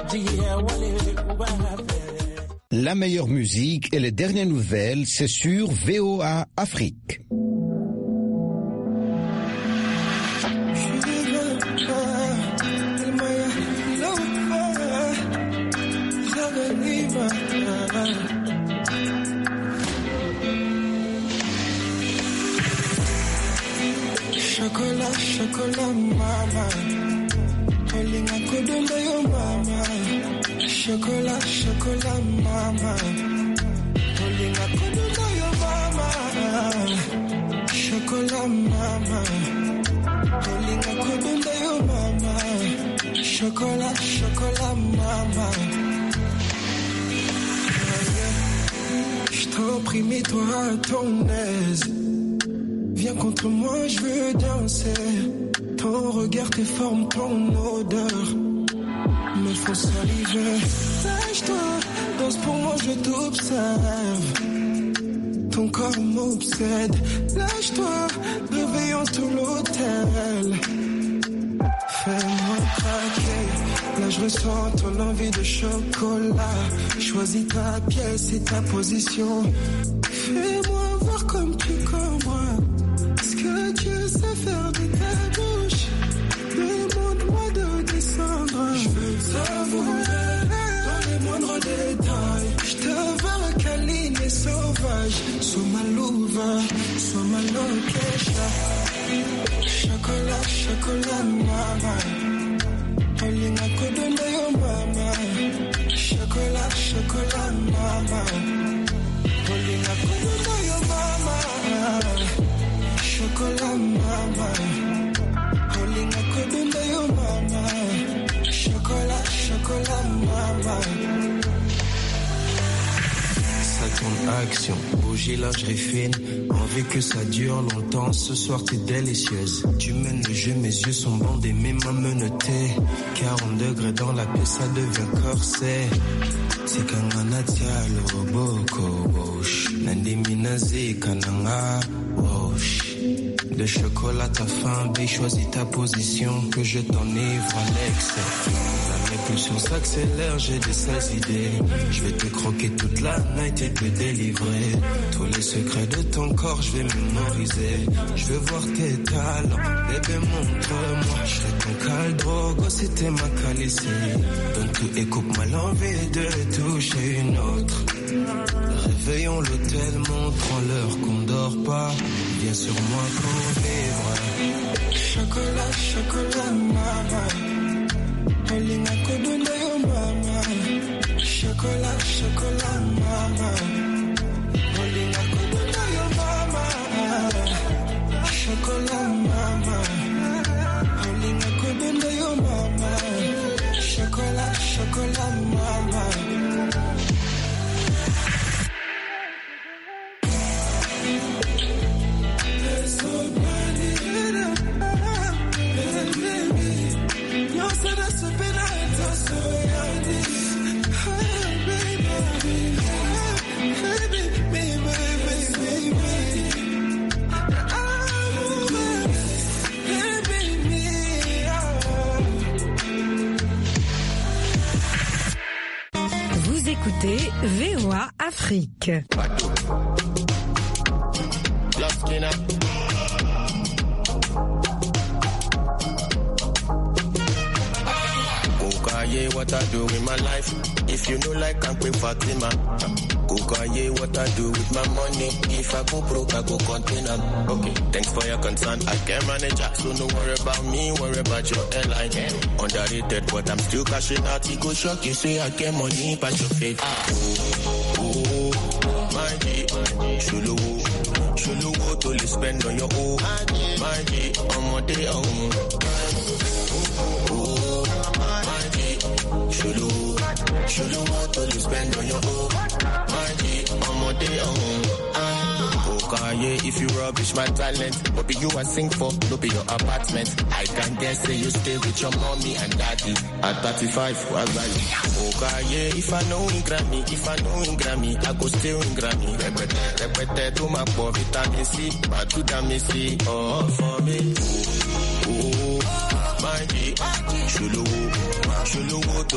La meilleure musique et les dernières nouvelles, c'est sur VOA Afrique. Chocolat, chocolat, mama. Holding a kudunda yo mama. Chocolat, chocolat, mama. Holding a kudunda yo mama. Chocolat, mama. Holding a kudunda yo mama. Chocolat, chocolat, mama. Je t'en prie, mets-toi à ton aise. Viens contre moi, je veux danser. Ton regard, tes formes, ton odeur me font saliver. Lâche-toi, danse pour moi, je t'observe. Ton corps m'obsède. Lâche-toi, réveillons tout l'hôtel. Fais-moi craquer. Là, je ressens ton envie de chocolat. Choisis ta pièce et ta position. Fais-moi voir comme tu comprends. Tu sais faire de ta bouche. Demande-moi de descendre. Je veux savourer dans les moindres détails. Je te veux câline et sauvage. Sois ma louva, sois ma loquecha. Chocolat, chocolat, mama. Olina kodunda yo mama. Chocolat, chocolat, mama. Olina kodunda yo mama. Chocolat, mama. Holding a kudunda yo mama. Chocolat, chocolat, mama. Ça tourne action, bougie, lingerie fine. Envie que ça dure longtemps, ce soir t'es délicieuse. Tu mènes le jeu, mes yeux sont bandés, mes mains menottées. 40 degrés dans la pièce, ça devient corset. C'est kangana tialo boko wosh. Nandimi nazi kananga wosh. De chocolat ta faim, bé, choisis ta position. Que je t'enivre à l'excès. La mes pulsions s'accélèrent, j'ai de sales idées. Je vais te croquer toute la night et te délivrer. Tous les secrets de ton corps, je vais mémoriser. Je veux voir tes talents, bébé montre-moi. Je serai ton caldrogo, c'était ma calicie. Donne tout et coupe-moi l'envie de toucher une autre. Réveillons l'hôtel, montrons-leur qu'on dort pas. Viens sur moi pour vivre. Chocolat, chocolat, mama. Olina kodunda yo mama. Chocolat, chocolat, mama. Olina kodunda yo mama. Chocolat, mama. Olina kodunda yo mama. Chocolat, chocolat, mama. Vous écoutez VOA Afrique. Kukaye, what I do with my life. If you know like I'm quick Fatima. Kukaye, what I do with my money. If I go broke, I go contain them. Okay, thanks for your concern. I can manage it, so don't worry about me, worry about your airline. Underrated, but I'm still cashing out. It go shock you, say I get money, but your faith. Oh, my G, Shulu, to spend on your own. My G, on my day, Shulu, to spend on your own. My G, on my day, Okay, if you rubbish my talent, what be you I sing for, no be your apartment. I can guess say you stay with your mommy and daddy. At 35, was like, okay, if I know in Grammy, I go still in Grammy. Repete to my poor vitamin C, but to the missy, oh, for me. Oh, my G, Shulu, to